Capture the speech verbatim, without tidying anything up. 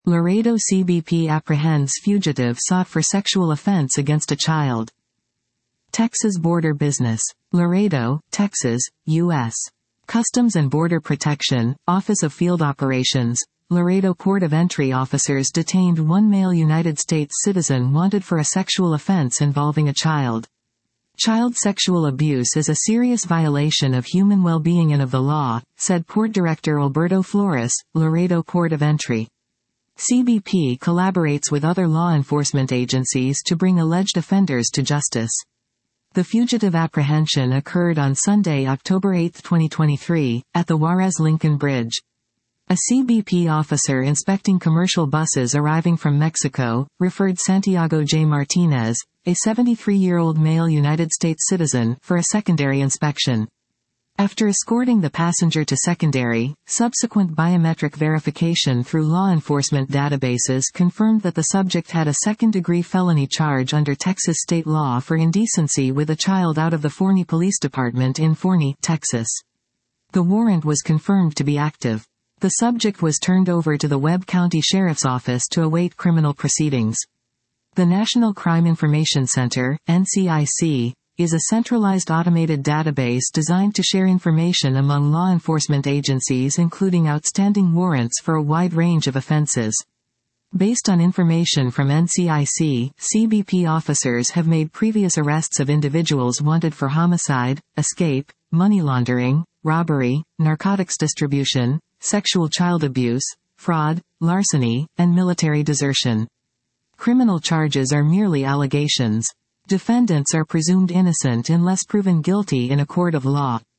Laredo C B P apprehends fugitive sought for sexual offense against a child. Texas border business. Laredo, Texas, U S Customs and Border Protection, Office of Field Operations, Laredo Port of Entry officers detained one male United States citizen wanted for a sexual offense involving a child. Child sexual abuse is a serious violation of human well-being and of the law, said Port Director Alberto Flores, Laredo Port of Entry. C B P collaborates with other law enforcement agencies to bring alleged offenders to justice. The fugitive apprehension occurred on Sunday, October eighth, twenty twenty-three, at the Juarez-Lincoln Bridge. A C B P officer inspecting commercial buses arriving from Mexico, referred Santiago J. Martinez, a seventy-three-year-old male United States citizen, for a secondary inspection. After escorting the passenger to secondary, subsequent biometric verification through law enforcement databases confirmed that the subject had a second-degree felony charge under Texas state law for indecency with a child out of the Forney Police Department in Forney, Texas. The warrant was confirmed to be active. The subject was turned over to the Webb County Sheriff's Office to await criminal proceedings. The National Crime Information Center, N C I C, is a centralized automated database designed to share information among law enforcement agencies, including outstanding warrants for a wide range of offenses. Based on information from N C I C, C B P officers have made previous arrests of individuals wanted for homicide, escape, money laundering, robbery, narcotics distribution, sexual child abuse, fraud, larceny, and military desertion. Criminal charges are merely allegations. Defendants are presumed innocent unless proven guilty in a court of law.